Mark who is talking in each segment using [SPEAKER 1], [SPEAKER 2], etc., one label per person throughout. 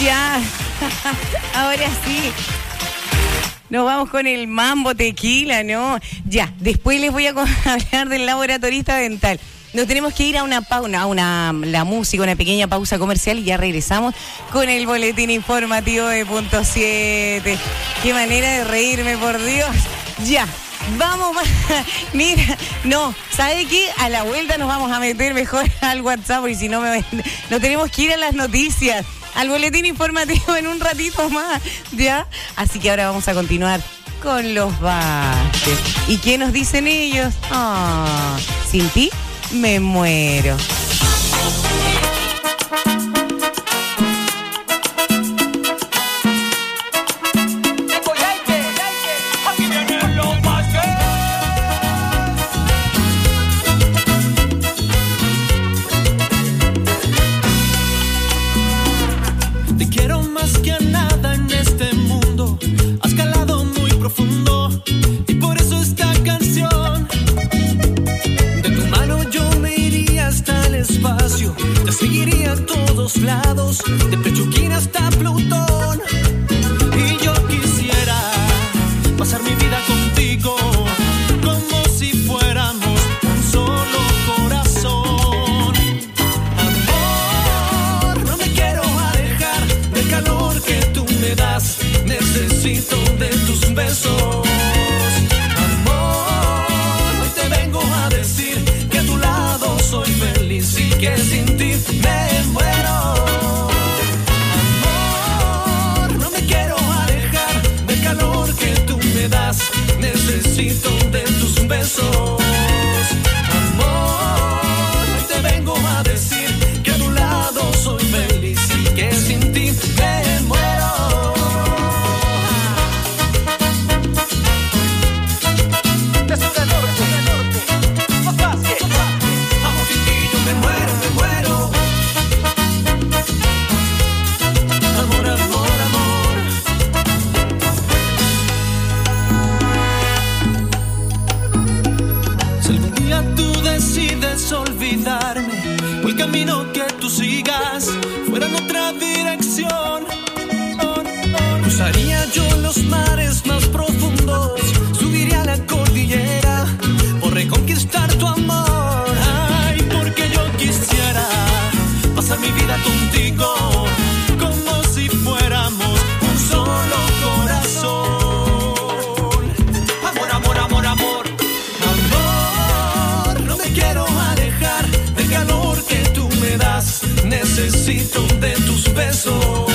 [SPEAKER 1] Ya, ahora sí. Nos vamos con el mambo tequila, ¿no? Ya, después les voy a hablar del laboratorista dental. Nos tenemos que ir a una la música, una pequeña pausa comercial y ya regresamos con el boletín informativo de Punto 7. Qué manera de reírme, por Dios. Ya, vamos, mira, no, ¿sabe qué? A la vuelta nos vamos a meter mejor al WhatsApp, porque si no no tenemos que ir a las noticias, al boletín informativo en un ratito más, ¿ya? Así que ahora vamos a continuar con los Vázquez. ¿Y qué nos dicen ellos? Sin ti me muero.
[SPEAKER 2] Te quiero más que a nada en este mundo. Has calado muy profundo y por eso esta canción. De tu mano yo me iría hasta el espacio. Te seguiría a todos lados, de Pechuquín hasta Plutón. Y yo quisiera pasar mi vida contigo, como si fuéramos un solo corazón. Amor, no me quiero alejar del calor que tú me das. Necesito de tus besos. Amor, hoy te vengo a decir que a tu lado soy feliz y que sin ti me muero. Amor, no me quiero alejar del calor que tú me das. Necesito de tus besos. Amor, hoy te vengo a decir que a tu lado soy feliz y que sin ti me muero. Amor, sin ti yo me muero, me muero. Amor, amor, amor. Si algún día tú decides olvidarme, o el camino que tú sigas fuera en otra dirección, cruzaría yo los mares más profundos, subiría a la cordillera por reconquistar tu amor. Ay, porque yo quisiera pasar mi vida contigo, como si fuéramos un solo corazón. Amor, amor, amor, amor. Amor, no me quiero alejar del calor que tú me das. Necesito de tus besos.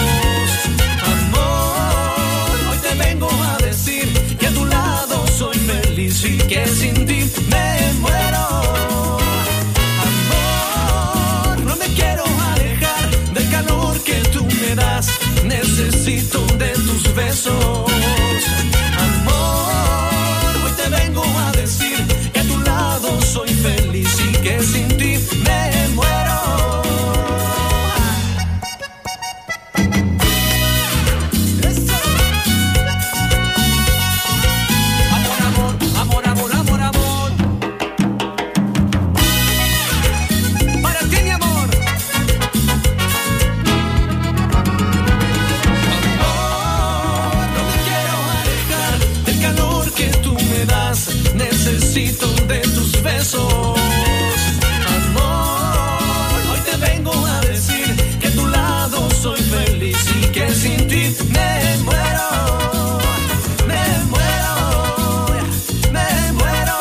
[SPEAKER 2] Amor, hoy te vengo a decir que a tu lado soy feliz y que sin ti me muero. Amor, no me quiero alejar del calor que tú me das. Necesito de tus besos. Amor, hoy te vengo a decir que a tu lado soy feliz y que sin ti me muero. Amor, amor, amor, amor, amor. Para ti, mi amor. Amor, no me quiero alejar del calor que tú me das. Necesito de tus besos. Amor, hoy te vengo a decir que a tu lado soy feliz y que sin ti me muero. Me muero, me muero.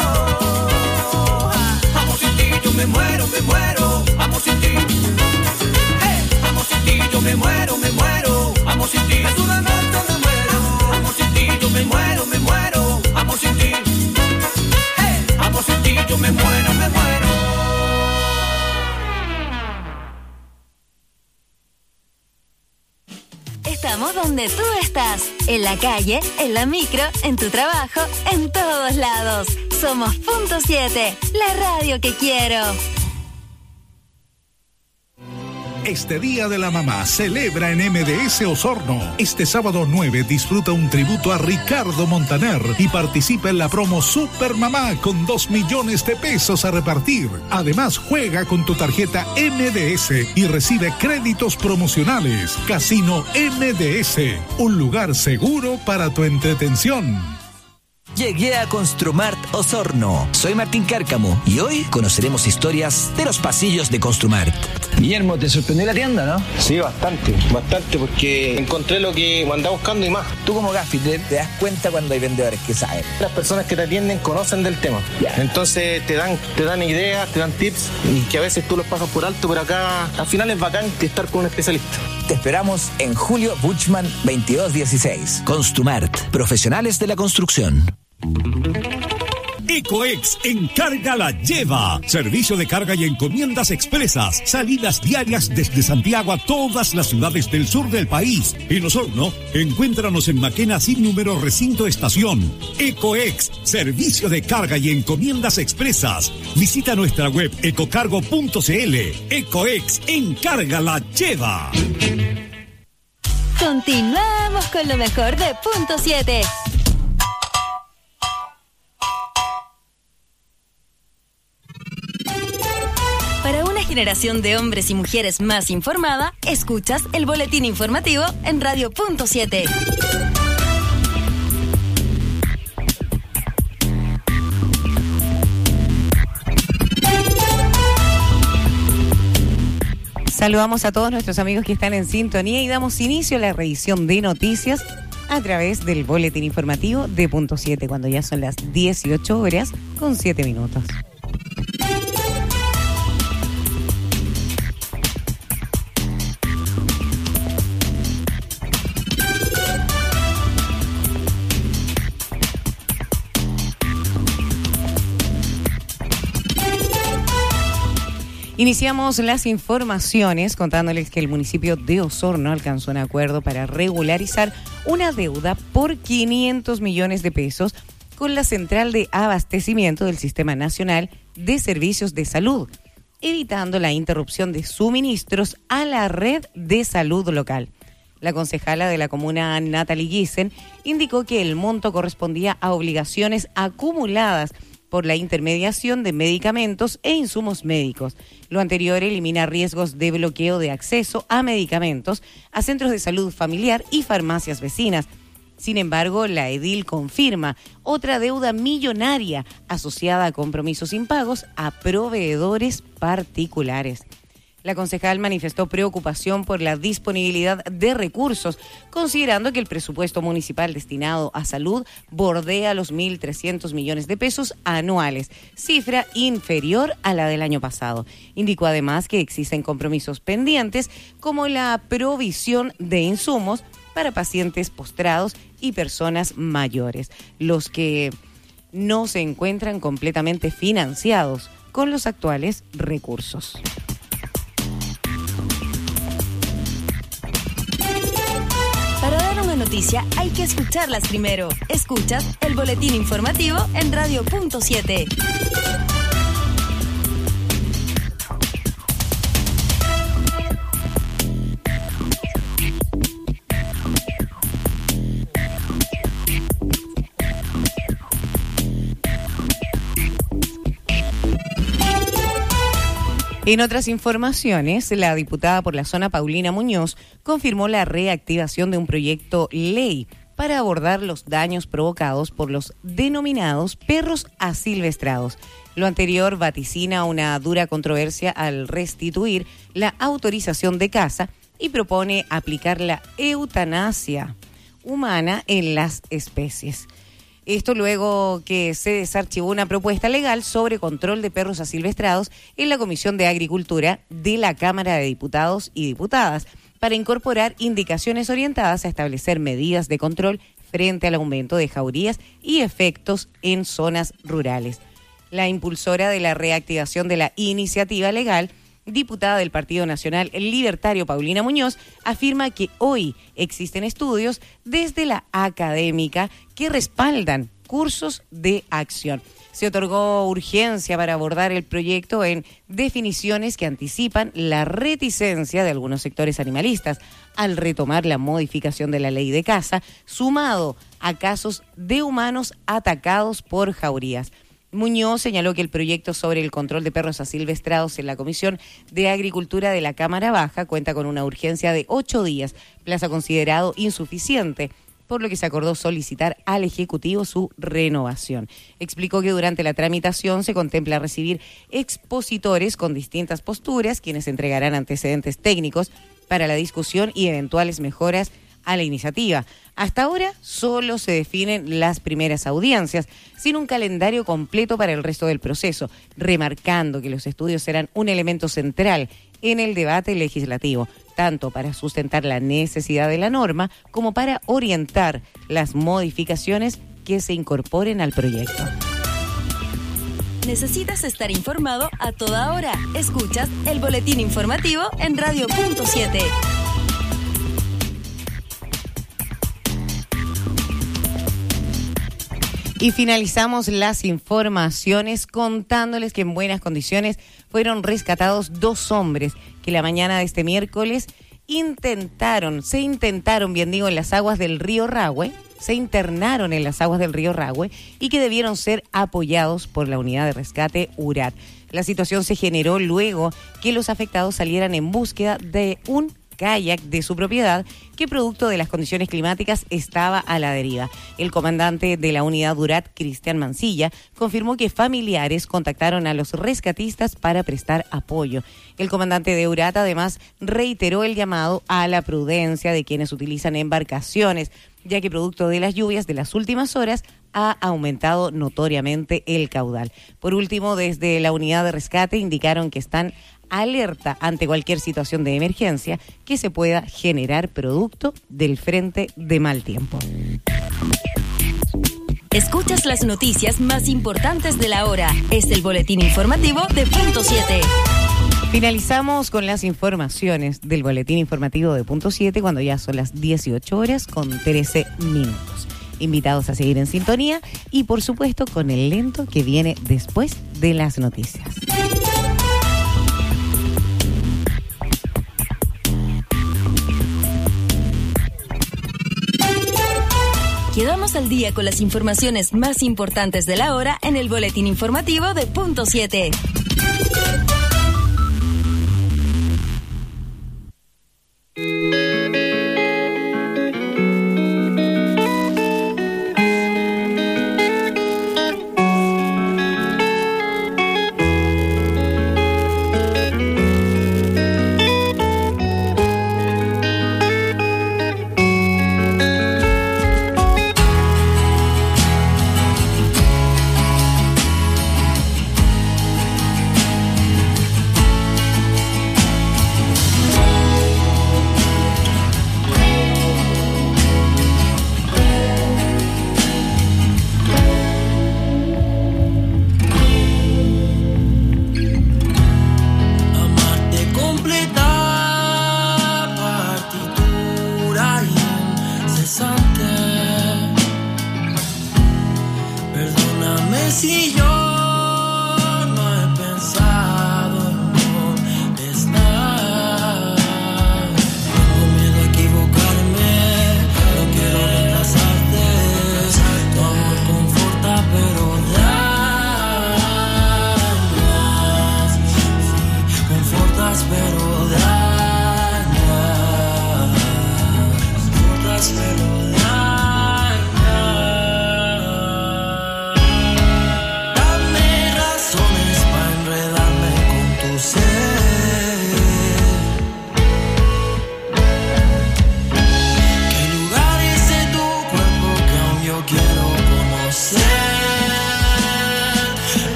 [SPEAKER 2] Amor, sin ti yo me muero, me muero. Amor, sin ti. Amor, sin ti yo me muero, me muero. Amor, sin ti. Es una noche me muero. Amor, sin ti yo me muero, me muero. Amor, sin ti. Amor, sin ti yo me muero, me muero.
[SPEAKER 3] Estamos donde tú estás, en la calle, en la micro, en tu trabajo, en todos lados. Somos Punto 7, la radio que quiero.
[SPEAKER 4] Este Día de la Mamá celebra en MDS Osorno. Este sábado 9 disfruta un tributo a Ricardo Montaner y participa en la promo Super Mamá con 2 millones de pesos a repartir. Además, juega con tu tarjeta MDS y recibe créditos promocionales. Casino MDS, un lugar seguro para tu entretención.
[SPEAKER 5] Llegué a Construmart Osorno. Soy Martín Cárcamo y hoy conoceremos historias de los pasillos de Construmart.
[SPEAKER 6] Guillermo, ¿te sorprendió la tienda, no?
[SPEAKER 7] Sí, bastante, porque encontré lo que andaba buscando y más.
[SPEAKER 5] Tú como gaffiter te das cuenta cuando hay vendedores que saben.
[SPEAKER 7] Las personas que te atienden conocen del tema. Entonces te dan ideas, te dan tips y que a veces tú los pasas por alto, pero acá al final es bacán estar con un especialista.
[SPEAKER 5] Te esperamos en Julio Buchmann 2216. Construmart, profesionales de la construcción.
[SPEAKER 8] Ecoex Encarga la Lleva. Servicio de carga y encomiendas expresas. Salidas diarias desde Santiago a todas las ciudades del sur del país. En Osorno, encuéntranos en Maquena sin número recinto estación. Ecoex, servicio de carga y encomiendas expresas. Visita nuestra web ecocargo.cl. Ecoex Encarga la Lleva.
[SPEAKER 3] Continuamos con lo mejor de Punto 7. Para una generación de hombres y mujeres más informada, escuchas el boletín informativo en Radio Punto 7.
[SPEAKER 1] Saludamos a todos nuestros amigos que están en sintonía y damos inicio a la revisión de noticias a través del boletín informativo de Punto 7, cuando ya son las 18 horas con 7 minutos. Iniciamos las informaciones contándoles que el municipio de Osorno alcanzó un acuerdo para regularizar una deuda por 500 millones de pesos con la central de abastecimiento del Sistema Nacional de Servicios de Salud, evitando la interrupción de suministros a la red de salud local. La concejala de la comuna, Natalie Giesen, indicó que el monto correspondía a obligaciones acumuladas por la intermediación de medicamentos e insumos médicos. Lo anterior elimina riesgos de bloqueo de acceso a medicamentos, a centros de salud familiar y farmacias vecinas. Sin embargo, la edil confirma otra deuda millonaria asociada a compromisos impagos a proveedores particulares. La concejal manifestó preocupación por la disponibilidad de recursos, considerando que el presupuesto municipal destinado a salud bordea los 1.300 millones de pesos anuales, cifra inferior a la del año pasado. Indicó además que existen compromisos pendientes, como la provisión de insumos para pacientes postrados y personas mayores, los que no se encuentran completamente financiados con los actuales recursos.
[SPEAKER 3] Para dar una noticia hay que escucharlas primero. Escuchas el boletín informativo en Radio Punto 7.
[SPEAKER 1] En otras informaciones, la diputada por la zona Paulina Muñoz confirmó la reactivación de un proyecto ley para abordar los daños provocados por los denominados perros asilvestrados. Lo anterior vaticina una dura controversia al restituir la autorización de caza y propone aplicar la eutanasia humana en las especies. Esto luego que se desarchivó una propuesta legal sobre control de perros asilvestrados en la Comisión de Agricultura de la Cámara de Diputados y Diputadas para incorporar indicaciones orientadas a establecer medidas de control frente al aumento de jaurías y efectos en zonas rurales. La impulsora de la reactivación de la iniciativa legal, diputada del Partido Nacional Libertario Paulina Muñoz, afirma que hoy existen estudios desde la académica que respaldan cursos de acción. se otorgó urgencia para abordar el proyecto en definiciones que anticipan la reticencia de algunos sectores animalistas al retomar la modificación de la ley de caza, sumado a casos de humanos atacados por jaurías. Muñoz señaló que el proyecto sobre el control de perros asilvestrados en la Comisión de Agricultura de la Cámara Baja cuenta con una urgencia de 8 días, plazo considerado insuficiente, por lo que se acordó solicitar al Ejecutivo su renovación. Explicó que durante la tramitación se contempla recibir expositores con distintas posturas, quienes entregarán antecedentes técnicos para la discusión y eventuales mejoras a la iniciativa. Hasta ahora solo se definen las primeras audiencias, sin un calendario completo para el resto del proceso, remarcando que los estudios serán un elemento central en el debate legislativo, tanto para sustentar la necesidad de la norma como para orientar las modificaciones que se incorporen al proyecto.
[SPEAKER 3] ¿Necesitas estar informado a toda hora? Escuchas el boletín informativo en Radio Punto 7.
[SPEAKER 1] Y finalizamos las informaciones contándoles que en buenas condiciones fueron rescatados 2 hombres que la mañana de este miércoles se intentaron, en las aguas del río Rahue, se internaron en las aguas del río Rahue y que debieron ser apoyados por la unidad de rescate URAT. La situación se generó luego que los afectados salieran en búsqueda de un kayak de su propiedad que producto de las condiciones climáticas estaba a la deriva. El comandante de la unidad URAT, Cristian Mancilla, confirmó que familiares contactaron a los rescatistas para prestar apoyo. El comandante de URAT además reiteró el llamado a la prudencia de quienes utilizan embarcaciones, ya que producto de las lluvias de las últimas horas ha aumentado notoriamente el caudal. Por último, desde la unidad de rescate indicaron que están alerta ante cualquier situación de emergencia que se pueda generar producto del frente de mal tiempo.
[SPEAKER 3] Escuchas las noticias más importantes de la hora. Es el boletín informativo de Punto 7.
[SPEAKER 1] Finalizamos con las informaciones del boletín informativo de Punto 7 cuando ya son las 18 horas con 13 minutos. Invitados a seguir en sintonía y por supuesto con el lento que viene después de las noticias.
[SPEAKER 3] Quedamos al día con las informaciones más importantes de la hora en el boletín informativo de Punto 7.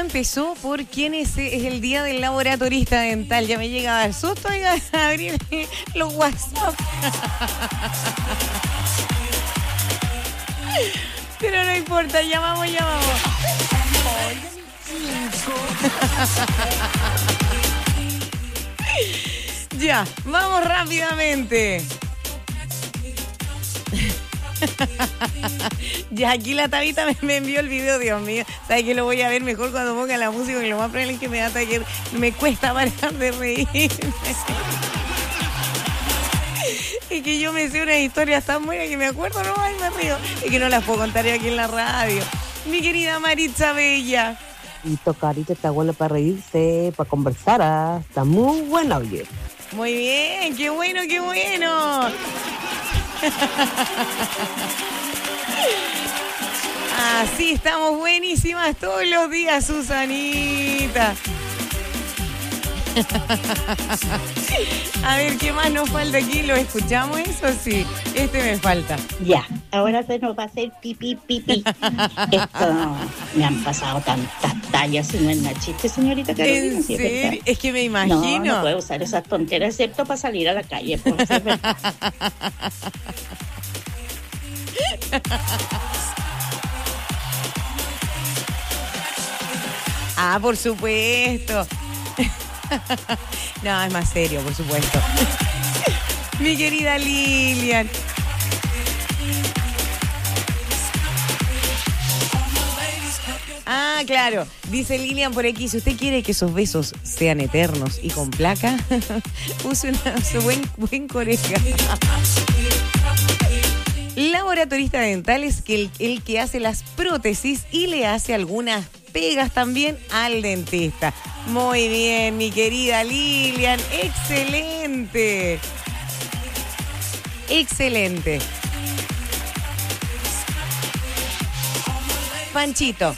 [SPEAKER 1] empezó por quién es el día del laboratorista dental. Ya me llega a dar susto, oiga, a abrir los WhatsApp. Pero no importa, llamamos. Ya, vamos rápidamente. Ya, aquí la Tabita me envió el video, Dios mío. ¿Sabes que lo voy a ver mejor cuando ponga la música? Y lo más probable es que me da taller. Me cuesta parar de reírme. Y que yo me sé unas historias tan buenas que me acuerdo, no, ay, me río. Y que no las puedo contar yo aquí en la radio. Mi querida Maritza Bella.
[SPEAKER 9] Y Carito está bueno para reírse, para conversar. Está muy bueno, oye.
[SPEAKER 1] Muy bien, qué bueno, qué bueno. Así estamos buenísimas todos los días, Susanita. A ver, ¿qué más nos falta aquí? ¿Lo escuchamos eso? Sí, este me falta.
[SPEAKER 10] Ya, ahora se nos va a hacer pipí. Esto, me han pasado tantas tallas, no es una chiste, señorita Carolina.
[SPEAKER 1] ¿En serio? Es que me imagino.
[SPEAKER 10] No puedo usar esas tonteras, excepto para salir a la calle, por ser verdad.
[SPEAKER 1] Ah, por supuesto. No, es más serio, por supuesto. Mi querida Lilian. Ah, claro. Dice Lilian por aquí, si usted quiere que esos besos sean eternos y con placa, use su buen coreja. Laboratorista dental es el que hace las prótesis y le hace algunas pegas también al dentista. Muy bien, mi querida Lilian. Excelente. Excelente. Panchito.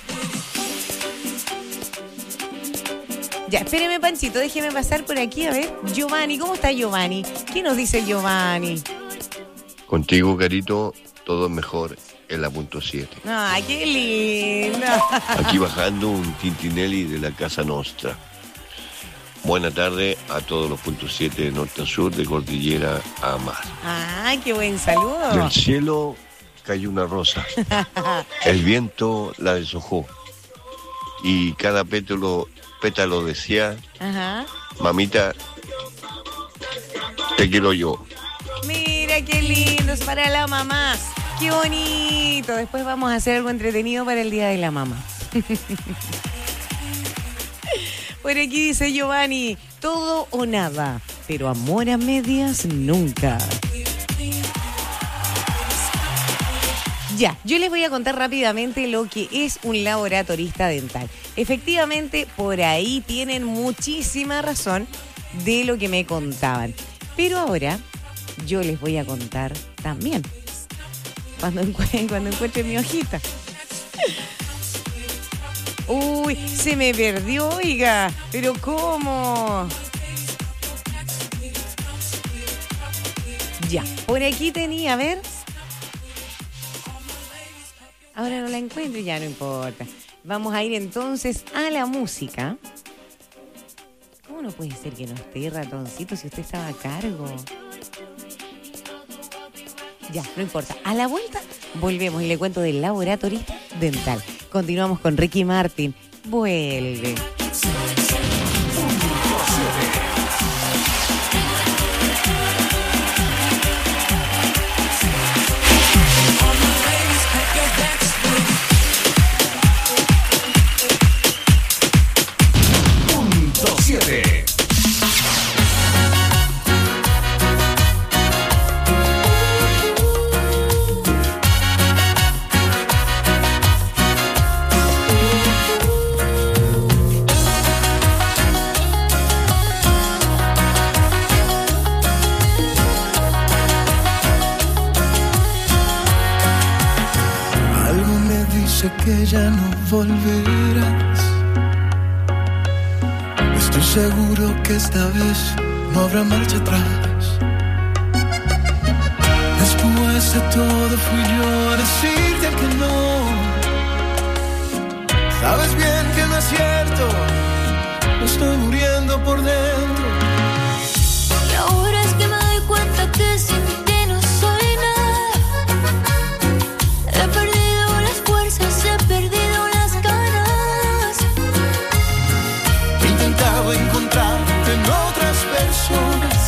[SPEAKER 1] Ya, espéreme, Panchito, déjeme pasar por aquí, a ver. Giovanni, ¿cómo está Giovanni? ¿Qué nos dice Giovanni?
[SPEAKER 11] Contigo, Carito, todo es mejor en la punto 7.
[SPEAKER 1] ¡Ay, qué lindo!
[SPEAKER 11] Aquí bajando un Tintinelli de la Casa Nostra. Buena tarde a todos los puntos 7 de norte a sur, de cordillera a mar.
[SPEAKER 1] ¡Ay, qué buen saludo!
[SPEAKER 11] Del cielo cayó una rosa. El viento la deshojó. Y cada pétalo decía,
[SPEAKER 1] ajá,
[SPEAKER 11] mamita, te quiero yo.
[SPEAKER 1] Mira qué lindo, es para la mamá. Qué bonito. Después vamos a hacer algo entretenido para el Día de la Mamá. Por aquí dice Giovanni, todo o nada, pero amor a medias nunca. Ya, yo les voy a contar rápidamente lo que es un laboratorista dental. Efectivamente, por ahí tienen muchísima razón de lo que me contaban. Pero ahora yo les voy a contar también, cuando encuentre mi hojita. Uy, se me perdió, oiga. ¿Pero cómo? Ya, por aquí tenía, a ver. Ahora no la encuentro, ya no importa. Vamos a ir entonces a la música. ¿Cómo no puede ser que no esté, ratoncito, si usted estaba a cargo? Ya, no importa. A la vuelta volvemos y le cuento del laboratorista dental. Continuamos con Ricky Martin. Vuelve.
[SPEAKER 8] Punto 7.
[SPEAKER 2] Que ya no volverás. Estoy seguro que esta vez no habrá marcha atrás. Después de todo fui yo a decirte que no. Sabes bien que no desierto, me estoy muriendo por dentro.
[SPEAKER 12] Y ahora es que me doy cuenta que sin ti no soy nada. He perdido las fuerzas, he perdido las ganas.
[SPEAKER 2] He intentado encontrarte en otras personas.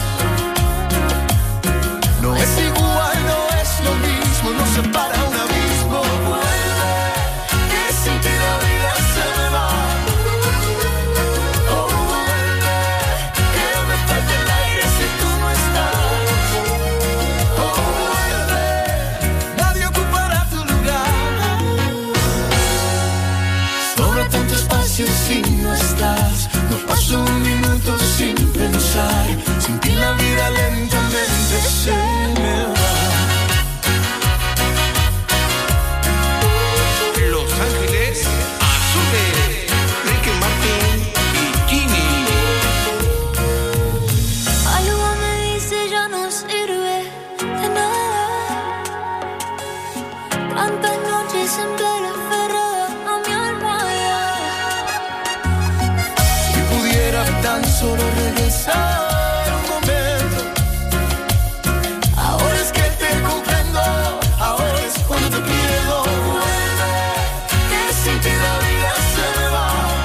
[SPEAKER 2] No es igual, no es lo mismo, nos separa un abismo. Vuelve, que sin ti la vida se me va. Oh, vuelve, que me falta el aire si tú no estás. Oh, vuelve, nadie ocupará tu lugar. Sobra tanto espacio si no estás. No paso un minuto sin pensar. Sin ti la vida lentamente se me va. Los Ángeles Azules, Ricky Martin y Ginny.
[SPEAKER 12] Algo me dice ya no sirve de nada. Tantas noches en plena aferrada a mi almohada.
[SPEAKER 2] Si pudiera tan solo regresar un momento. Ahora es que te comprendo, ahora es cuando te pierdo. Vuelve, que sin ti la vida se me va.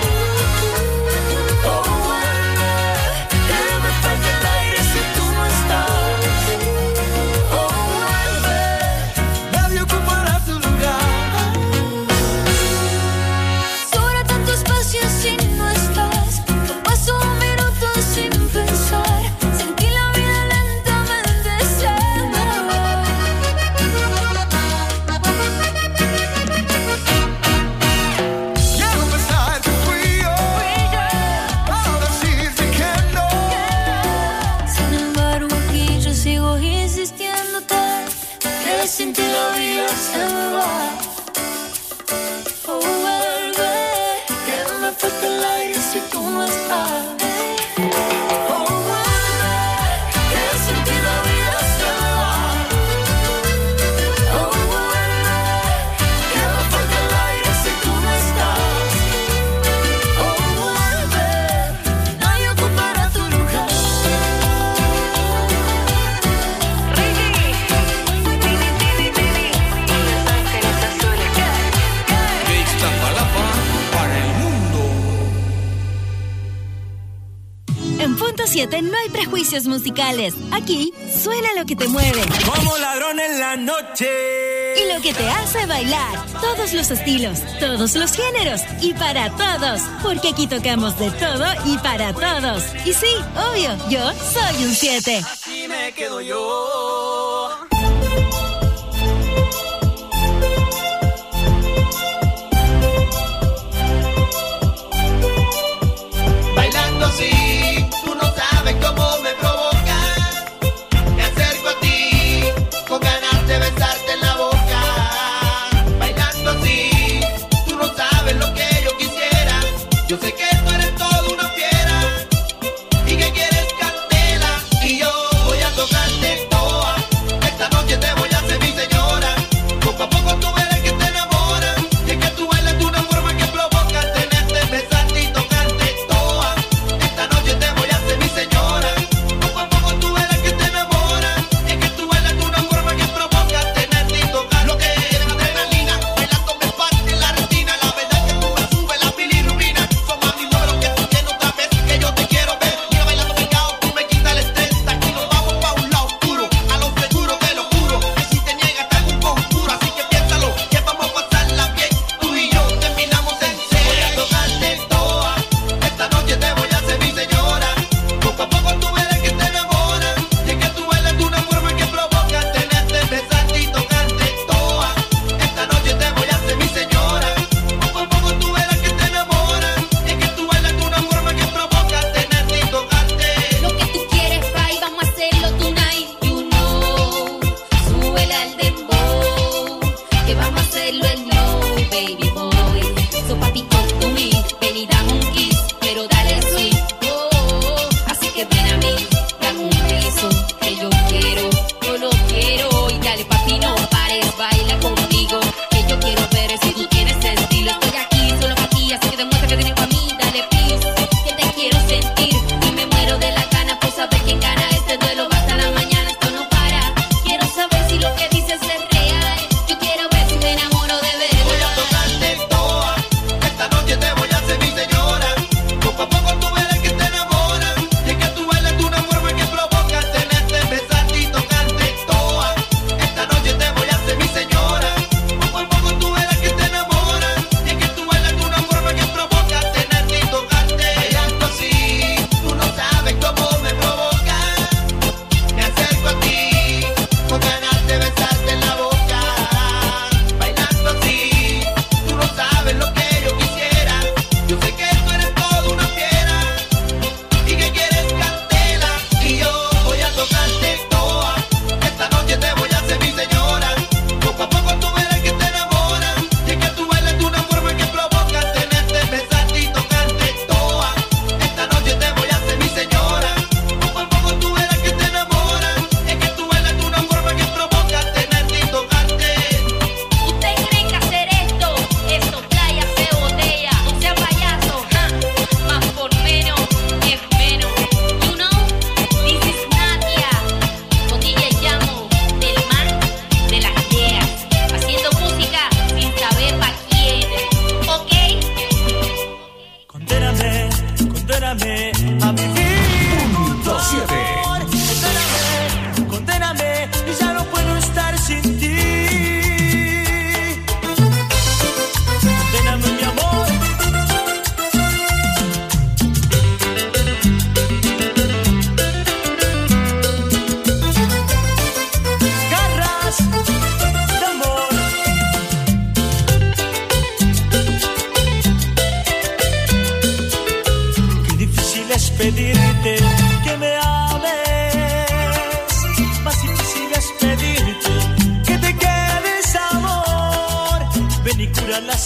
[SPEAKER 2] Oh, vuelve, que me falta el aire si tú no estás. Oh, vuelve, nadie ocupará tu lugar.
[SPEAKER 12] Sobra tanto espacio si no estás. No paso un minuto sin pensar. Sin ti la vida lentamente se me va.
[SPEAKER 2] Quiero pensar que fui yo, ahora decirte que no.
[SPEAKER 12] Sin embargo aquí yo sigo insistiéndote que sin ti la vida se me va. Oh, vuelve,
[SPEAKER 2] Que me falta el aire si tú no estás. Oh, vuelve, que sin ti la vida se me va. Oh, vuelve, que me falta el aire si tú no estás. Oh, vuelve, nadie ocupará tu lugar. De Iztapalapa para el mundo.
[SPEAKER 3] En Punto 7 no hay prejuicios musicales. Aquí suena lo que te mueve
[SPEAKER 2] Como ladrón en la noche.
[SPEAKER 3] y lo que te hace bailar. Todos los estilos, todos los géneros y para todos. Porque aquí tocamos de todo y para todos. Y sí, obvio, yo soy un 7.
[SPEAKER 2] Aquí me quedo yo.
[SPEAKER 13] Bailando así, tú no sabes cómo me provocas. Me acerco a ti, con ganas de besarte en la boca. Bailando así, tú no sabes lo que yo quisiera. Yo sé que tú eres toda una fiera y que quieres candela. Y yo voy a tocarte toda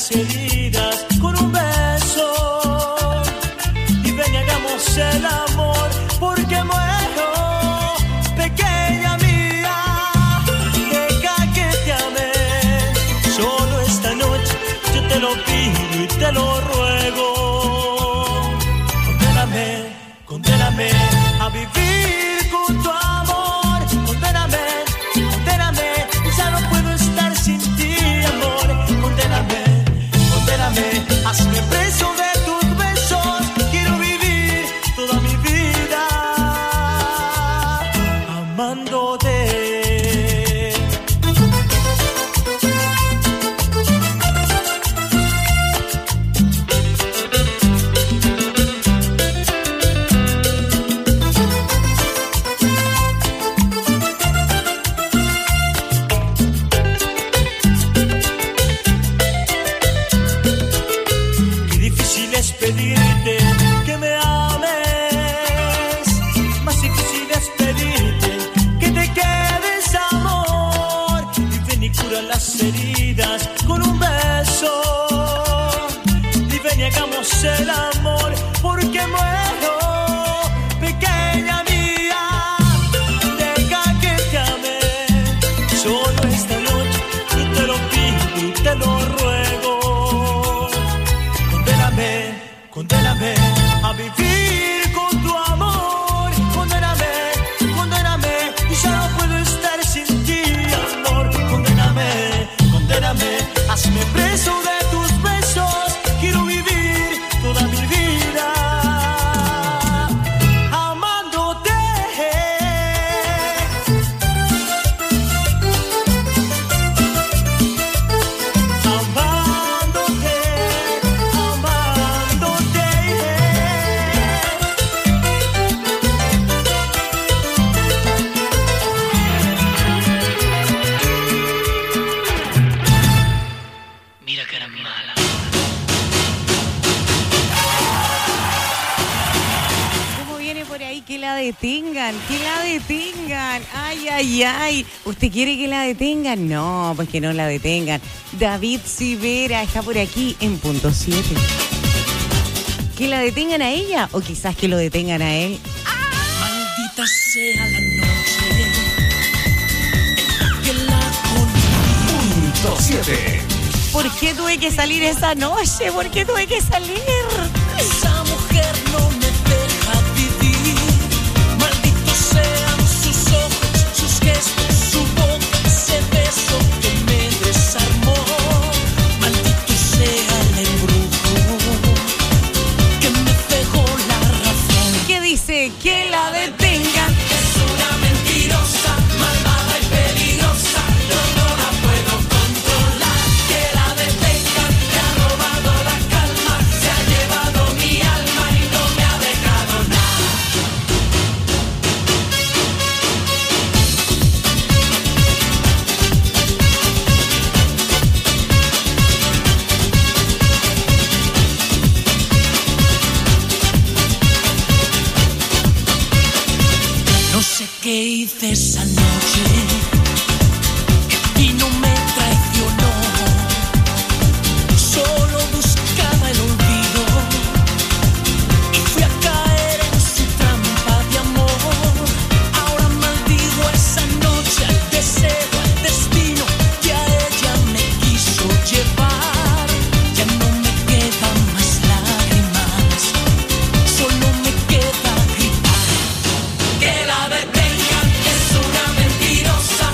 [SPEAKER 2] las heridas con un beso y ven y hagamos el amor porque muero, pequeña mía, deja que te ame, solo esta noche yo te lo pido y te lo ruego, condéname a vivir con tu amor, condéname, ya no puedo estar sin ti, amor, condéname, hazme preso de tus besos, quiero vivir toda mi vida amándote. Pedirte que me ames, más difícil es pedirte que te quedes, amor, y ven y cura las heridas con un beso, y ven y hagamos el amor porque muero, pequeña mía, deja que te ame, solo esta noche yo te lo pido y te lo ruego, condéname a vivir con tu amor, condéname, y ya no puedo estar sin ti, amor, condéname, hazme preso de tus besos, quiero vivir toda mi vida amándote.
[SPEAKER 1] Que la detengan. Ay. ¿Usted quiere que la detengan? No, pues que no la detengan. David Civera está por aquí en punto 7. ¿Que la detengan a ella o quizás que lo detengan a él?
[SPEAKER 2] Maldita sea la noche que la conocí.
[SPEAKER 4] Punto 7.
[SPEAKER 1] ¿Por qué tuve que salir esa noche? ¿Por qué tuve que salir?
[SPEAKER 2] Esa mujer no me deja vivir. Malditos sean sus ojos, sus gestos, su boca, ese beso que me desarmó. Maldito sea el embrujo que me dejó la razón.
[SPEAKER 1] ¿Qué dice? Que la detengan.
[SPEAKER 2] Es una mentirosa, malvada y peligrosa. Yo no la puedo controlar. Que la detengan. Me ha robado la calma. Se ha llevado mi alma y no me ha dejado nada. No sé qué hice esa noche y no me traicionó. Solo buscaba el olvido y fui a caer en su trampa de amor. Ahora maldigo esa noche, al deseo, al destino que a ella me quiso llevar. Ya no me quedan más lágrimas, solo me queda gritar. Que la detengan, es una mentirosa,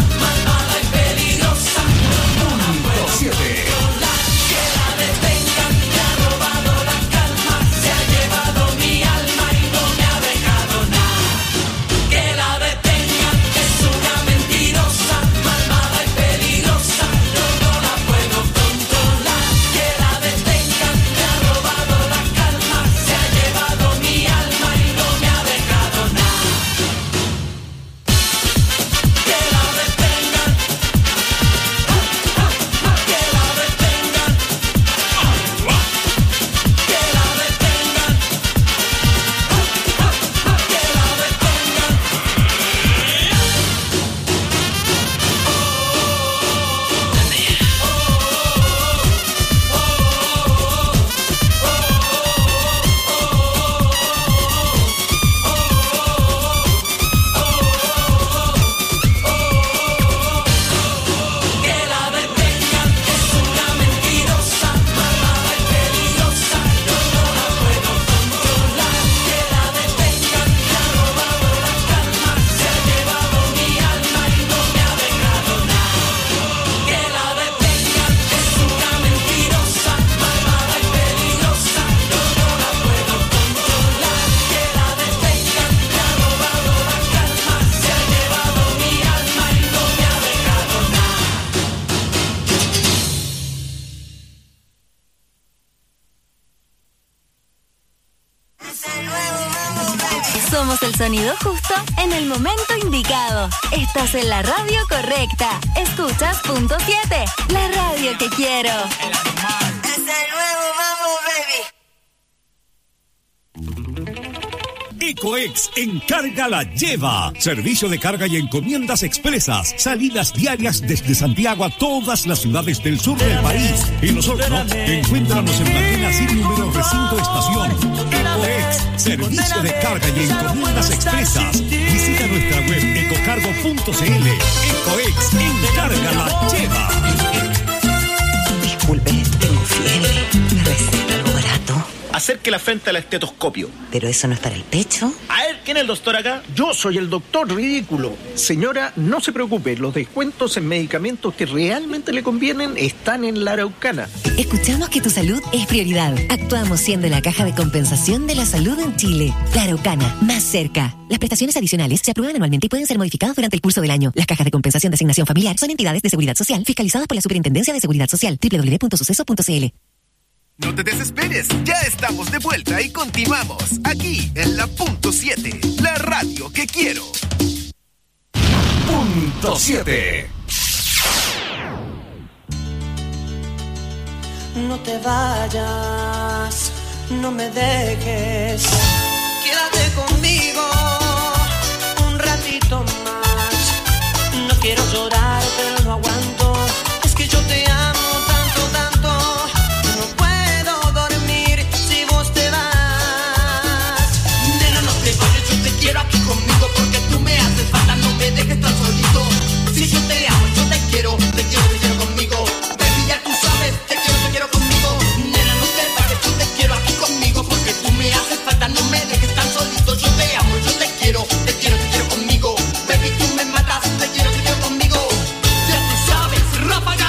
[SPEAKER 3] el sonido justo en el momento indicado. Estás en la radio correcta. Escuchas Punto 7, la radio que quiero.
[SPEAKER 12] Es el nuevo Mambo, baby.
[SPEAKER 8] Ecoex Encarga la Lleva. Servicio de carga y encomiendas expresas. Salidas diarias desde Santiago a todas las ciudades del sur del país. En Osorno, encuéntranos en Maquena sin número recinto estación. Ecoex, servicio de carga y encomiendas expresas. Visita nuestra web ecocargo.cl. Ecoex Encarga la Lleva.
[SPEAKER 14] Disculpe, tengo fiebre. ¿Me receta algo barato?
[SPEAKER 15] Acerque la frente al estetoscopio.
[SPEAKER 14] ¿Pero eso no es para el pecho?
[SPEAKER 15] A ver, ¿quién es el doctor acá?
[SPEAKER 16] Yo soy el doctor ridículo. Señora, no se preocupe, los descuentos en medicamentos que realmente le convienen están en la Araucana.
[SPEAKER 17] Escuchamos que tu salud es prioridad. Actuamos siendo la caja de compensación de la salud en Chile. La Araucana, más cerca. Las prestaciones adicionales se aprueban anualmente y pueden ser modificadas durante el curso del año. Las cajas de compensación de asignación familiar son entidades de seguridad social fiscalizadas por la Superintendencia de Seguridad Social. www.suceso.cl.
[SPEAKER 18] No te desesperes, ya estamos de vuelta y continuamos aquí en la Punto 7, la radio que quiero.
[SPEAKER 4] Punto 7.
[SPEAKER 2] No te vayas, no me dejes, quédate conmigo un ratito más. No quiero llorar, pero no aguanto, es que yo te amo tanto, tanto. No puedo dormir si vos te vas. Nena, no te vayas, yo te quiero aquí conmigo, porque tú me haces falta, no me dejes tan solito. Si yo te amo, yo te quiero, te quiero, te quiero conmigo. Baby, ya tú sabes, te quiero conmigo. Nena, no te vayas, yo te quiero aquí conmigo, porque tú me haces falta, no me dejes tan solito. Yo te amo, yo te quiero, te quiero, te quiero conmigo. Baby, tú me matas, te quiero conmigo. Ya tú sabes, ráfaga.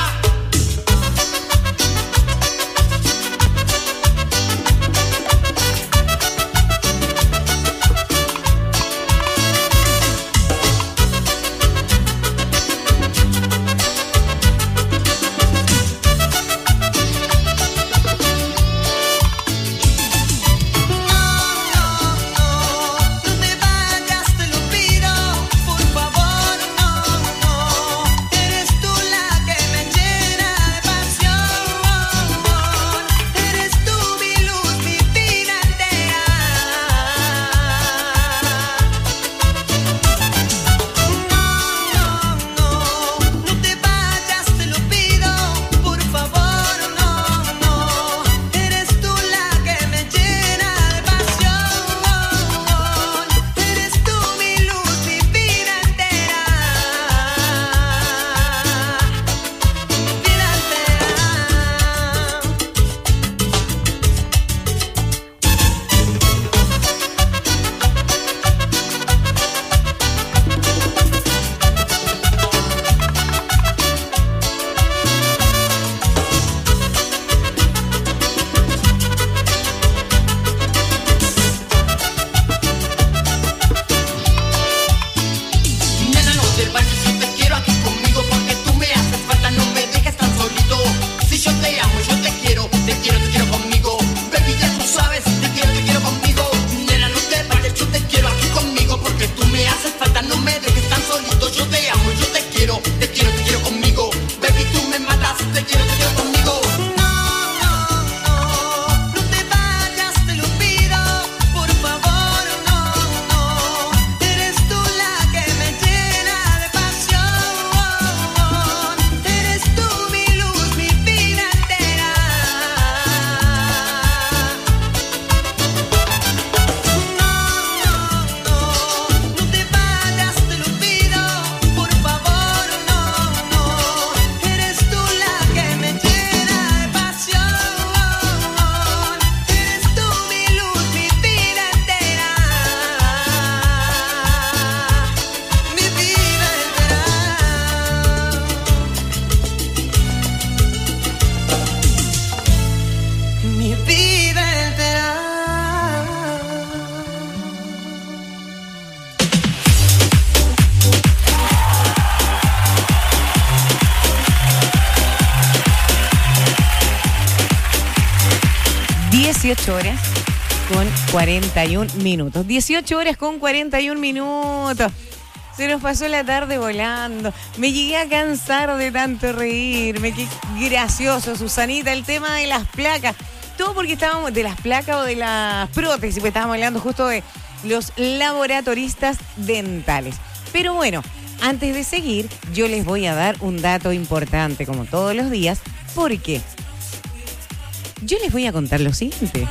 [SPEAKER 1] Horas. con 41 minutos. 18 horas con 41 minutos. Se nos pasó la tarde volando. Me llegué a cansar de tanto reírme. Qué gracioso, Susanita, el tema de las placas. Todo porque estábamos de las placas o de las prótesis, porque estábamos hablando justo de los laboratoristas dentales. Pero bueno, antes de seguir, yo les voy a dar un dato importante, como todos los días, porque yo les voy a contar lo siguiente.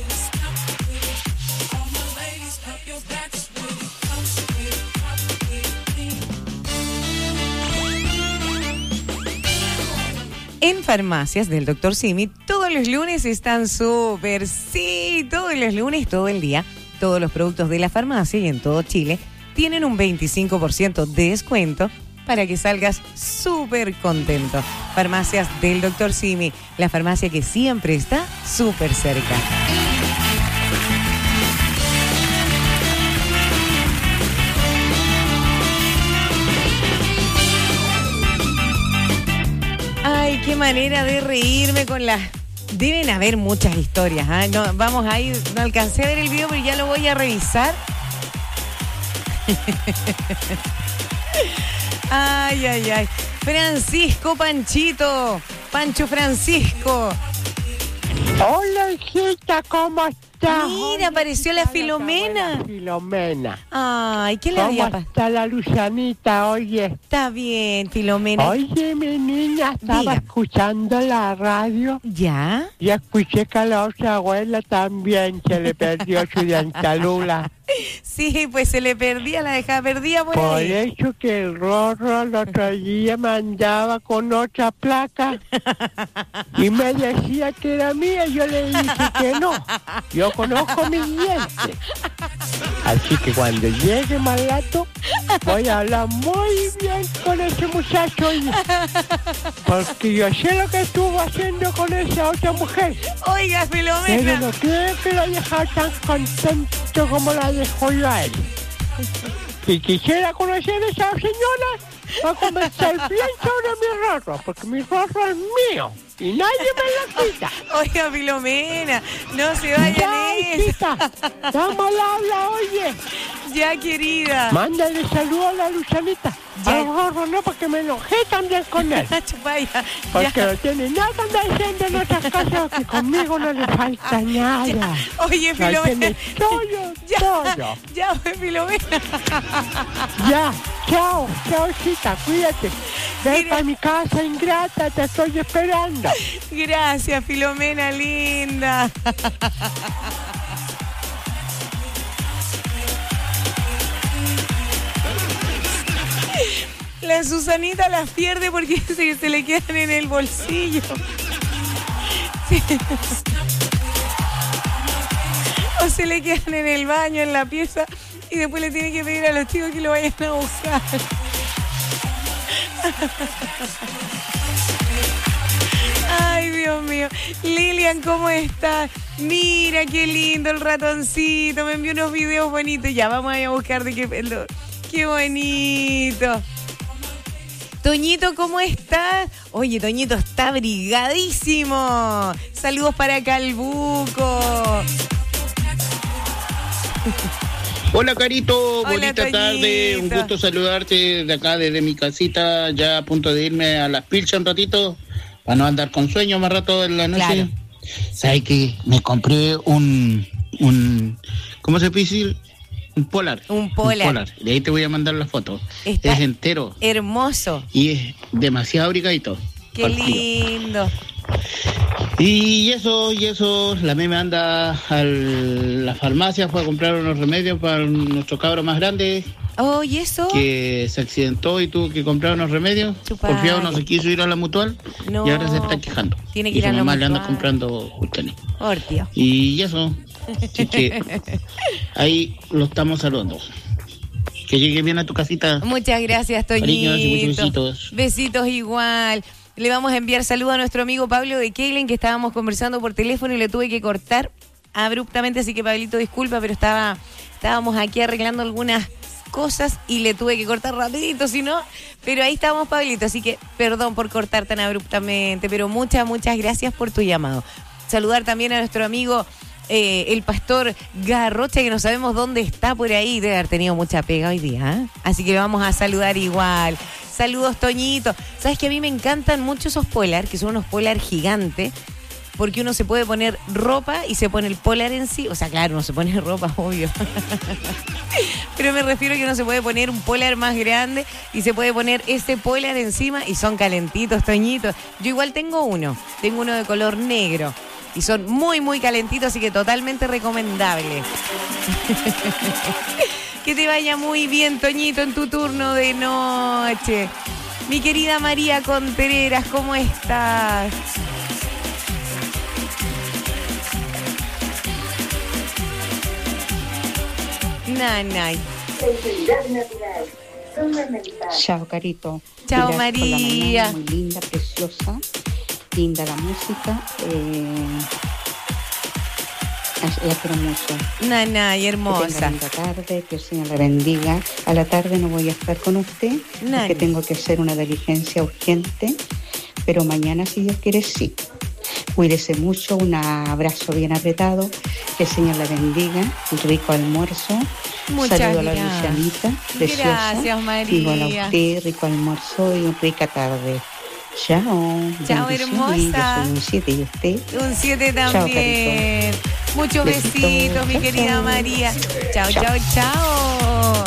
[SPEAKER 1] En farmacias del Dr. Simi, todos los lunes están súper, sí, todos los lunes, todo el día, todos los productos de la farmacia y en todo Chile tienen un 25% de descuento para que salgas súper contento. Farmacias del Dr. Simi, la farmacia que siempre está súper cerca. Ay, qué manera de reírme con las... Deben haber muchas historias, ¿eh? No, vamos a ir, no alcancé a ver el video, pero ya lo voy a revisar. Ay, ay, ay. Francisco Panchito. Pancho Francisco.
[SPEAKER 19] Hola, hijita, ¿cómo estás?
[SPEAKER 1] Mira, apareció la Filomena.
[SPEAKER 19] Filomena.
[SPEAKER 1] Ay, ¿qué le había pasado?
[SPEAKER 19] ¿Cómo está la Lucianita, oye?
[SPEAKER 1] Está bien, Filomena.
[SPEAKER 19] Oye, mi niña, estaba escuchando la radio.
[SPEAKER 1] ¿Ya?
[SPEAKER 19] Y escuché que a la otra abuela también se le perdió su dentalula.
[SPEAKER 1] Sí, pues se le perdía, la dejaba perdida por
[SPEAKER 19] Por
[SPEAKER 1] ahí.
[SPEAKER 19] eso que el Rorro el otro día me andaba con otra placa y me decía que era mía. Yo le dije que no. Yo conozco mis dientes. Así que cuando llegue Malato, voy a hablar muy bien con ese muchacho. Porque yo sé lo que estuvo haciendo con esa otra mujer.
[SPEAKER 1] Oiga, Filomena.
[SPEAKER 19] Pero no creo que lo haya dejado tan contento como la dejó yo a él. Si quisiera conocer a esa señora, va a conversar bien sobre mi Rorro, porque mi Rorro es mío y nadie me lo quita.
[SPEAKER 1] Oiga, Filomena, no se vayan
[SPEAKER 19] ya, hijita, dame al habla, oye.
[SPEAKER 1] Ya, querida.
[SPEAKER 19] Mándale saludos a la Lucianita. Al Rorro no, porque me enojé también con él.
[SPEAKER 1] Chupaya.
[SPEAKER 19] Porque no tiene nada que andar diciendo en otras cosas, que conmigo no le falta nada.
[SPEAKER 1] Ya. Oye, Filomena.
[SPEAKER 19] Tiene todo.
[SPEAKER 1] Ya, Filomena.
[SPEAKER 19] Ya, chao, chita, cuídate. Ven para mi casa, ingrata, te estoy esperando.
[SPEAKER 1] Gracias, Filomena, linda. La Susanita las pierde porque se le quedan en el bolsillo. Sí. O se le quedan en el baño, en la pieza, y después le tiene que pedir a los chicos que lo vayan a buscar. Ay, Dios mío. Lilian, ¿cómo estás? Mira, qué lindo el ratoncito. Me envió unos videos bonitos. Ya, vamos a ir a buscar de qué pelo. Qué bonito. Toñito, ¿cómo estás? Oye, Toñito está abrigadísimo. Saludos para Calbuco.
[SPEAKER 20] Hola, Carito.
[SPEAKER 1] Hola,
[SPEAKER 20] bonita
[SPEAKER 1] Toñito.
[SPEAKER 20] tarde. Un gusto saludarte de acá, desde mi casita, ya a punto de irme a las pilchas un ratito, para no andar con sueño más rato en la noche.
[SPEAKER 1] Claro.
[SPEAKER 20] ¿Sabes qué? Me compré un ¿cómo se puede decir? Un polar.
[SPEAKER 1] Un polar.
[SPEAKER 20] De ahí te voy a mandar la foto.
[SPEAKER 1] Está
[SPEAKER 20] es entero.
[SPEAKER 1] Hermoso.
[SPEAKER 20] Y es demasiado abrigadito.
[SPEAKER 1] Qué lindo.
[SPEAKER 20] Y eso, la meme anda a la farmacia, fue a comprar unos remedios para nuestro cabro más grande.
[SPEAKER 1] Oh, ¿y eso?
[SPEAKER 20] Que se accidentó y tuvo que comprar unos remedios.
[SPEAKER 1] Chupay.
[SPEAKER 20] Porfiado no se quiso ir a la mutual.
[SPEAKER 1] No.
[SPEAKER 20] Y ahora se está quejando.
[SPEAKER 1] Tiene que
[SPEAKER 20] y
[SPEAKER 1] ir a
[SPEAKER 20] su
[SPEAKER 1] la
[SPEAKER 20] mamá le anda
[SPEAKER 1] mutual.
[SPEAKER 20] comprando cuestiones.
[SPEAKER 1] Ortio.
[SPEAKER 20] Y eso. Así que ahí lo estamos saludando. Que llegue bien a tu casita.
[SPEAKER 1] Muchas gracias, Toñito.
[SPEAKER 20] Cariños y muchos besitos.
[SPEAKER 1] Besitos igual. Le vamos a enviar saludos a nuestro amigo Pablo de Keilen, que estábamos conversando por teléfono y le tuve que cortar abruptamente, así que Pablito, disculpa, pero estábamos aquí arreglando algunas cosas y le tuve que cortar rapidito, si no, pero ahí estábamos, Pablito, así que perdón por cortar tan abruptamente, pero muchas gracias por tu llamado. Saludar también a nuestro amigo el pastor Garrocha, que no sabemos dónde está por ahí, debe haber tenido mucha pega hoy día, ¿eh? Así que vamos a saludar igual. Saludos, Toñito. ¿Sabes que a mí me encantan mucho esos polar, que son unos polar gigantes? Porque uno se puede poner ropa y se pone el polar en sí. O sea, claro, uno se pone ropa, obvio. Pero me refiero a que uno se puede poner un polar más grande y se puede poner ese polar encima y son calentitos, Toñitos. Yo igual tengo uno de color negro y son muy, muy calentitos, así que totalmente recomendable. Que te vaya muy bien, Toñito, en tu turno de noche. Mi querida María Contreras, ¿cómo estás? Nanay.
[SPEAKER 21] Chao, Carito.
[SPEAKER 1] Chao,
[SPEAKER 21] Gracias
[SPEAKER 1] María.
[SPEAKER 21] por la mañana, muy linda, preciosa. Linda la música. La quiero mucho.
[SPEAKER 1] Nanay, hermosa.
[SPEAKER 21] Que tenga linda tarde, que el Señor la bendiga. A la tarde no voy a estar con usted, porque tengo que hacer una diligencia urgente. Pero mañana, si Dios quiere, sí. Cuídese mucho, un abrazo bien apretado, que el Señor la bendiga, un rico almuerzo.
[SPEAKER 1] Muchas
[SPEAKER 21] Saludo a la
[SPEAKER 1] gracias.
[SPEAKER 21] Lucianita, preciosa.
[SPEAKER 1] Gracias, María.
[SPEAKER 21] Igual a usted, rico almuerzo y una rica tarde. Chao.
[SPEAKER 1] Chao,
[SPEAKER 21] bendiciones.
[SPEAKER 1] hermosa.
[SPEAKER 21] Yo soy un 7 y usted.
[SPEAKER 1] Un 7
[SPEAKER 21] Chao,
[SPEAKER 1] también.
[SPEAKER 21] Carito.
[SPEAKER 1] Muchos besitos, mi
[SPEAKER 21] Chao,
[SPEAKER 1] querida
[SPEAKER 21] chao.
[SPEAKER 1] María. Chao, chao, chao.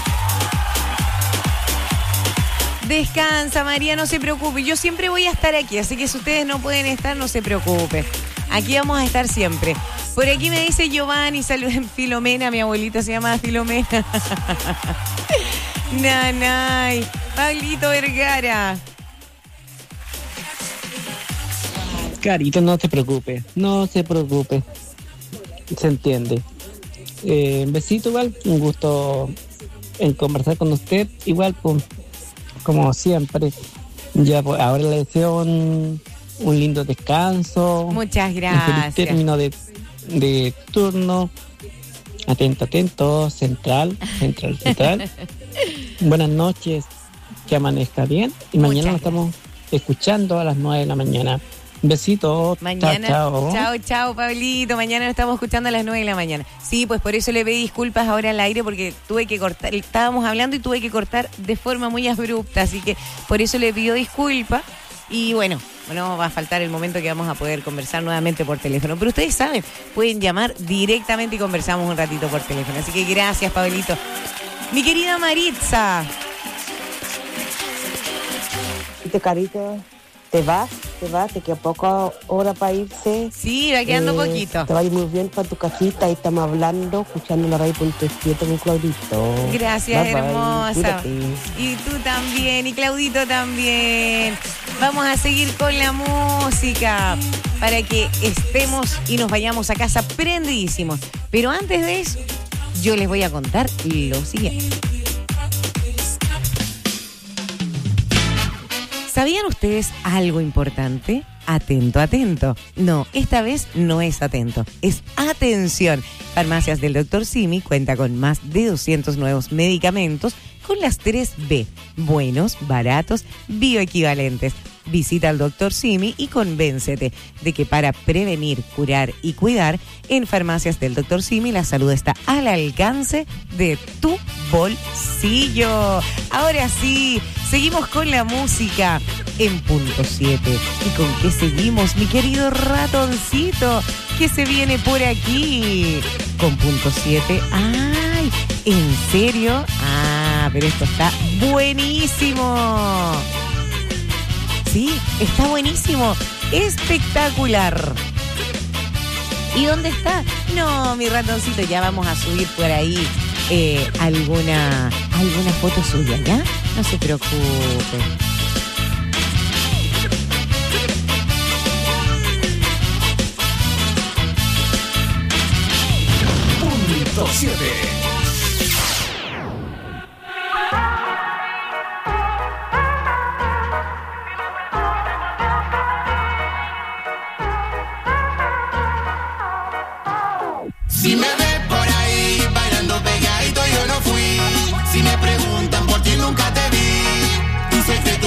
[SPEAKER 1] Descansa, María, no se preocupe. Yo siempre voy a estar aquí, así que si ustedes no pueden estar, no se preocupe. Aquí vamos a estar siempre. Por aquí me dice Giovanni, saluden Filomena, mi abuelita se llama Filomena. Nanay, Pablito Vergara.
[SPEAKER 22] Carito, no se preocupe, no se preocupe. Se entiende. Un besito igual, un gusto en conversar con usted. Igual, pues, como siempre. Ya, pues, ahora le deseo un lindo descanso.
[SPEAKER 1] Muchas
[SPEAKER 22] Un feliz
[SPEAKER 1] gracias.
[SPEAKER 22] término de turno. Atento, central. Buenas noches, que amanezca bien. Y mañana nos estamos escuchando a las 9 de la mañana. Un besito.
[SPEAKER 1] Mañana,
[SPEAKER 22] Chao.
[SPEAKER 1] chao, Pablito. Mañana nos estamos escuchando a las 9 de la mañana. Sí, pues por eso le pedí disculpas ahora al aire, porque tuve que cortar, estábamos hablando y tuve que cortar de forma muy abrupta, así que por eso le pido disculpas. Y bueno, va a faltar el momento que vamos a poder conversar nuevamente por teléfono. Pero ustedes saben, pueden llamar directamente y conversamos un ratito por teléfono. Así que gracias, Pablito. Mi querida Maritza.
[SPEAKER 9] Carito, te vas, te queda poca hora para irse.
[SPEAKER 1] Sí, va quedando poquito.
[SPEAKER 9] Te va a ir muy bien para tu casita, ahí estamos hablando, escuchando la radio.7 con Claudito.
[SPEAKER 1] Gracias,
[SPEAKER 9] Bye, bye,
[SPEAKER 1] hermosa.
[SPEAKER 9] cuídate.
[SPEAKER 1] Y tú también, y Claudito también. Vamos a seguir con la música para que estemos y nos vayamos a casa prendidísimos. Pero antes de eso, yo les voy a contar lo siguiente. ¿Sabían ustedes algo importante? Atento. No, esta vez no es atento, es atención. Farmacias del Dr. Simi cuenta con más de 200 nuevos medicamentos con las 3B: buenos, baratos, bioequivalentes. Visita al Dr. Simi y convéncete de que para prevenir, curar y cuidar, en Farmacias del Dr. Simi la salud está al alcance de tu bolsillo. Ahora sí, seguimos con la música en punto 7. ¿Y con qué seguimos, mi querido ratoncito? ¿Qué se viene por aquí? Con punto 7. ¡Ay! ¿En serio? Ah, pero esto está buenísimo. Sí, está buenísimo. Espectacular. ¿Y dónde está? No, mi ratoncito, ya vamos a subir por ahí alguna foto suya, ¿ya? No se preocupe.
[SPEAKER 18] Punto 7.
[SPEAKER 13] Si me ves por ahí bailando pegadito, yo no fui. Si me preguntan por ti, nunca te vi. Tu secreto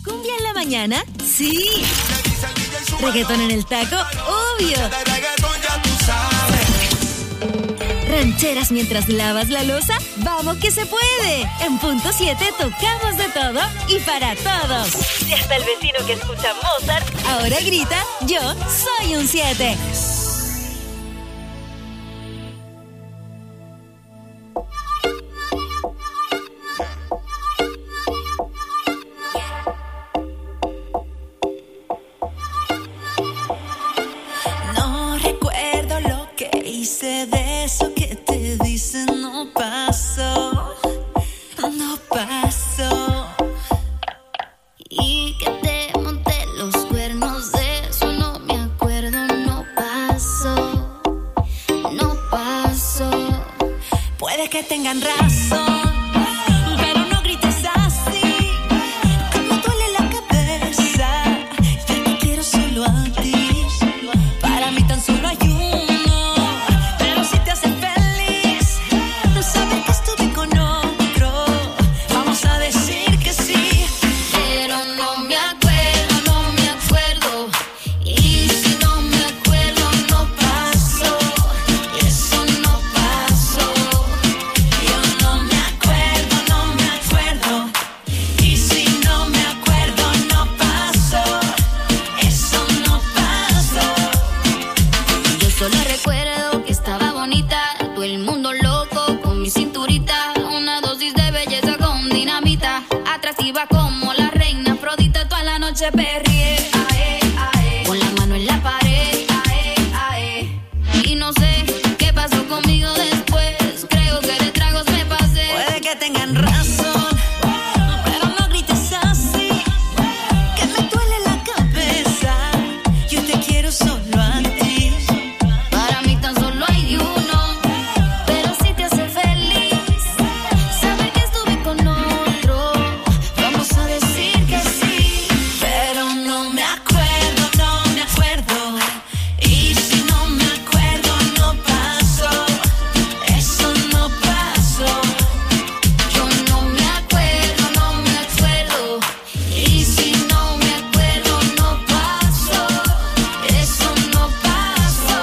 [SPEAKER 3] ¿Cumbia en la mañana? ¡Sí! ¿Reggaetón en el taco? ¡Obvio! ¿Rancheras mientras lavas la loza? ¡Vamos que se puede! En punto 7 tocamos de todo y para todos. Y hasta el vecino que escucha Mozart ahora grita, yo soy un 7.
[SPEAKER 12] No recuerdo lo que hice de eso que te dicen no pasó, no pasó. Y que te monté los cuernos de eso no me acuerdo, no pasó, no pasó. Puede que tengan razón, pero no grites así, que me duele la cabeza. Yo te quiero solo a ti, para mí tan solo hay uno, pero si te hace feliz, no sabes que estuve con otro, vamos a decir que sí, pero no me acuerdo, no me acuerdo, y si no me acuerdo no pasó, eso no pasó, yo no me acuerdo, no me acuerdo, y si no me acuerdo no pasó, eso no pasó. Yo solo recuerdo que estaba bonita, todo el mundo loco con mi cinturita, una dosis de belleza con dinamita, atractiva como la reina Afrodita, toda la noche perrié, ae, ae, con la mano en la pared, ae, ae, y no sé qué pasó conmigo después, creo que de tragos me pasé. Puede que tengan razón, pero no grites así, que me duele la cabeza, yo te quiero solo a ti, para mí tan solo hay uno, pero si te hace feliz, saber que estuve con otro, vamos a decir que sí, pero no me acuerdo, no me acuerdo, y si no me acuerdo no pasó, eso no pasó, yo no me acuerdo, no me acuerdo, y si no me acuerdo no pasó, eso no pasó.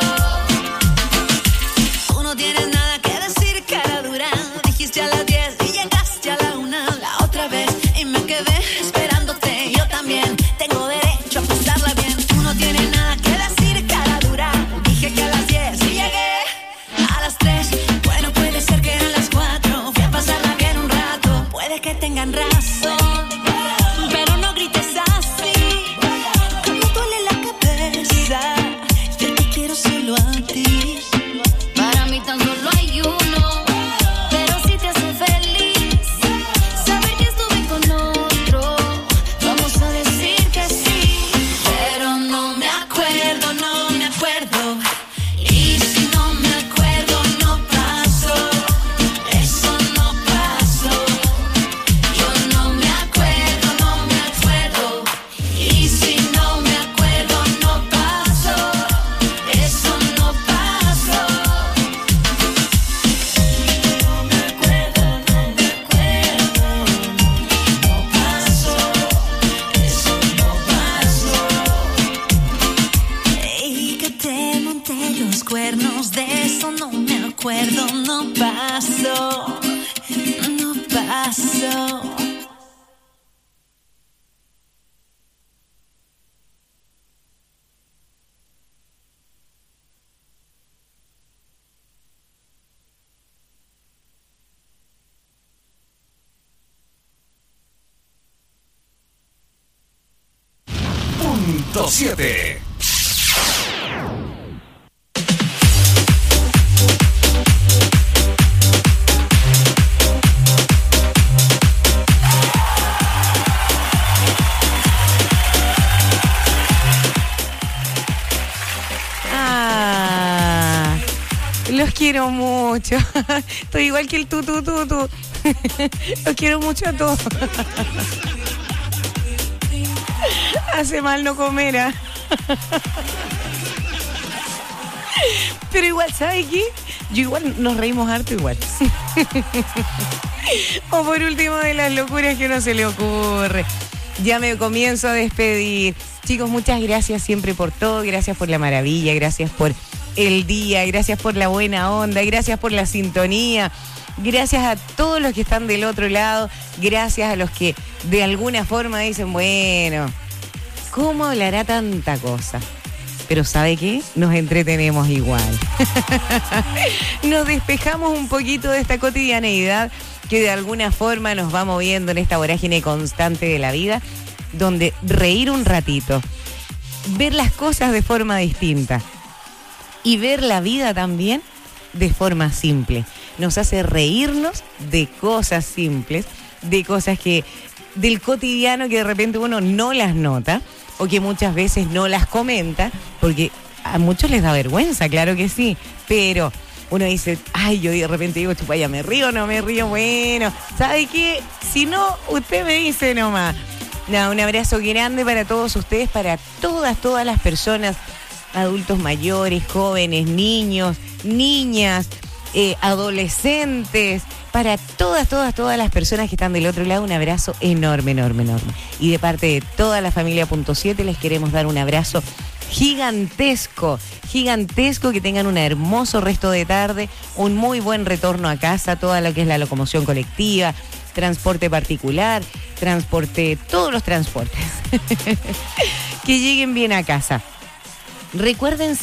[SPEAKER 12] Tú no tienes nada que decir, cara dura, dijiste a las 10 y llegaste a la 1 la otra vez y me quedé esperándote, yo también tengo derecho a pasarla bien. Tú no tienes nada que decir, cara dura, dije que a las 10 y llegué a las 3, bueno puede ser que eran las 4, fui a pasarla bien un rato, puede que tengan razón, pero no grites así, que me duele la cabeza, yo te quiero solo a ti, para mí tan solo hay uno, pero si te hace feliz, saber que estuve con otro, vamos a decir que sí, pero no me acuerdo, no me acuerdo, y si no me acuerdo no pasó, eso no pasó, yo no me acuerdo, no me acuerdo, y si no me acuerdo no pasó, eso no pasó. No me acuerdo, no me acuerdo, no pasó, eso no pasó. Y que te monté los cuernos, de eso no me acuerdo, no pasó, no pasó.
[SPEAKER 5] Punto 7.
[SPEAKER 1] Ah, los quiero mucho. Estoy igual que el tú. Los quiero mucho a todos. Hace mal no comer, ¿ah? Pero igual, ¿sabe qué? Yo igual nos reímos harto igual. O por último de las locuras que uno se le ocurre. Ya me comienzo a despedir. Chicos, muchas gracias siempre por todo. Gracias por la maravilla, gracias por el día, gracias por la buena onda, gracias por la sintonía. Gracias a todos los que están del otro lado. Gracias a los que de alguna forma dicen, bueno, ¿cómo hablará tanta cosa? Pero ¿sabe qué? Nos entretenemos igual. Nos despejamos un poquito de esta cotidianeidad que de alguna forma nos va moviendo en esta vorágine constante de la vida, donde reír un ratito, ver las cosas de forma distinta y ver la vida también de forma simple. Nos hace reírnos de cosas simples, de cosas que del cotidiano que de repente uno no las nota o que muchas veces no las comenta, porque a muchos les da vergüenza, claro que sí, pero uno dice, ay, yo de repente digo, chupaya, ¿me río o no me río? Bueno, ¿sabe qué? Si no, usted me dice nomás. Nada, un abrazo grande para todos ustedes, para todas las personas, adultos mayores, jóvenes, niños, niñas, adolescentes, para todas las personas que están del otro lado, un abrazo enorme. Y de parte de toda la familia Punto 7 les queremos dar un abrazo gigantesco, que tengan un hermoso resto de tarde, un muy buen retorno a casa, toda lo que es la locomoción colectiva, transporte particular, todos los transportes, que lleguen bien a casa. Recuerden